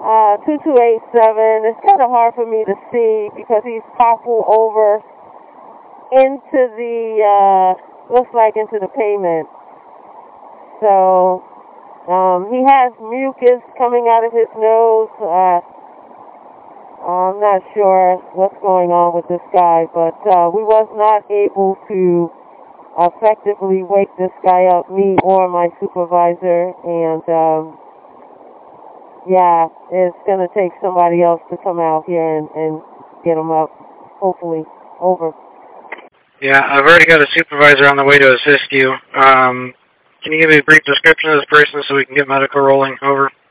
2287. It's kind of hard for me to see because he's toppled over into the, looks like into the pavement. So, he has mucus coming out of his nose. I'm not sure what's going on with this guy, but we was not able to effectively wake this guy up, me or my supervisor, and yeah, it's going to take somebody else to come out here and get him up, hopefully. Over. Yeah, I've already got a supervisor on the way to assist you. Can you give me a brief description of this person so we can get medical rolling? Over.